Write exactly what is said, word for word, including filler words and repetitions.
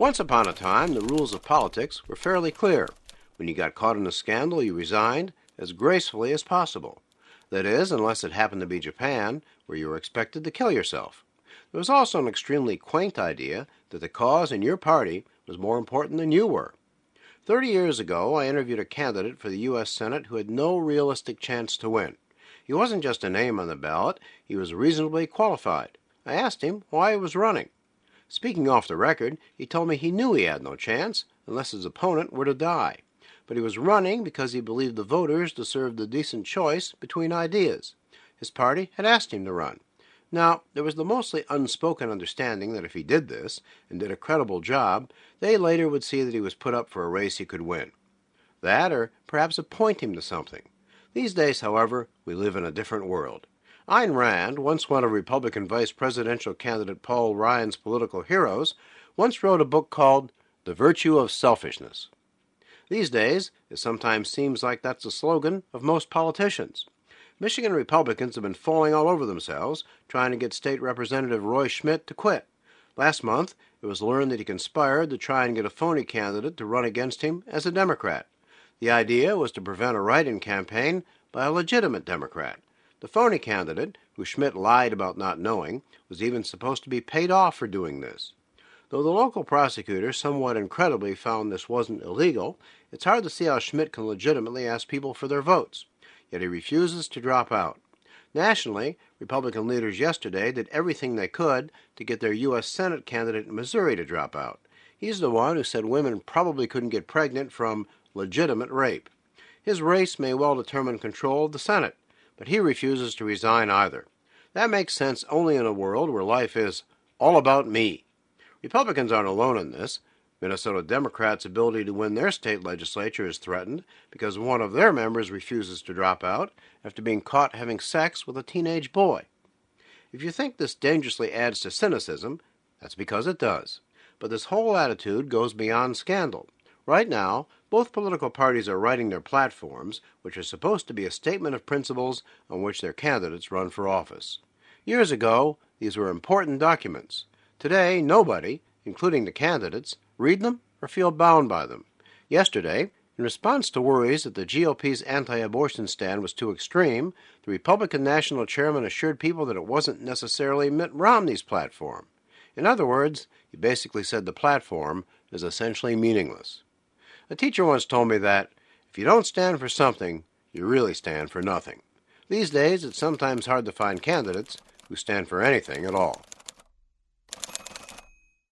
Once upon a time, the rules of politics were fairly clear. When you got caught in a scandal, you resigned as gracefully as possible. That is, unless it happened to be Japan, where you were expected to kill yourself. There was also an extremely quaint idea that the cause in your party was more important than you were. Thirty years ago, I interviewed a candidate for the U S Senate who had no realistic chance to win. He wasn't just a name on the ballot, he was reasonably qualified. I asked him why he was running. Speaking off the record, he told me he knew he had no chance unless his opponent were to die. But he was running because he believed the voters deserved a decent choice between ideas. His party had asked him to run. Now, there was the mostly unspoken understanding that if he did this, and did a credible job, they later would see that he was put up for a race he could win. That, or perhaps appoint him to something. These days, however, we live in a different world. Ayn Rand, once one of Republican vice presidential candidate Paul Ryan's political heroes, once wrote a book called The Virtue of Selfishness. These days, it sometimes seems like that's the slogan of most politicians. Michigan Republicans have been falling all over themselves trying to get State Representative Roy Schmidt to quit. Last month, it was learned that he conspired to try and get a phony candidate to run against him as a Democrat. The idea was to prevent a write-in campaign by a legitimate Democrat. The phony candidate, who Schmidt lied about not knowing, was even supposed to be paid off for doing this. Though the local prosecutor somewhat incredibly found this wasn't illegal, it's hard to see how Schmidt can legitimately ask people for their votes. Yet he refuses to drop out. Nationally, Republican leaders yesterday did everything they could to get their U S Senate candidate in Missouri to drop out. He's the one who said women probably couldn't get pregnant from legitimate rape. His race may well determine control of the Senate, but he refuses to resign either. That makes sense only in a world where life is all about me. Republicans aren't alone in this. Minnesota Democrats' ability to win their state legislature is threatened because one of their members refuses to drop out after being caught having sex with a teenage boy. If you think this dangerously adds to cynicism, that's because it does. But this whole attitude goes beyond scandal. Right now, both political parties are writing their platforms, which are supposed to be a statement of principles on which their candidates run for office. Years ago, these were important documents. Today, nobody, including the candidates, read them or feel bound by them. Yesterday, in response to worries that the G O P's anti-abortion stand was too extreme, the Republican national chairman assured people that it wasn't necessarily Mitt Romney's platform. In other words, he basically said the platform is essentially meaningless. A teacher once told me that if you don't stand for something, you really stand for nothing. These days, it's sometimes hard to find candidates who stand for anything at all.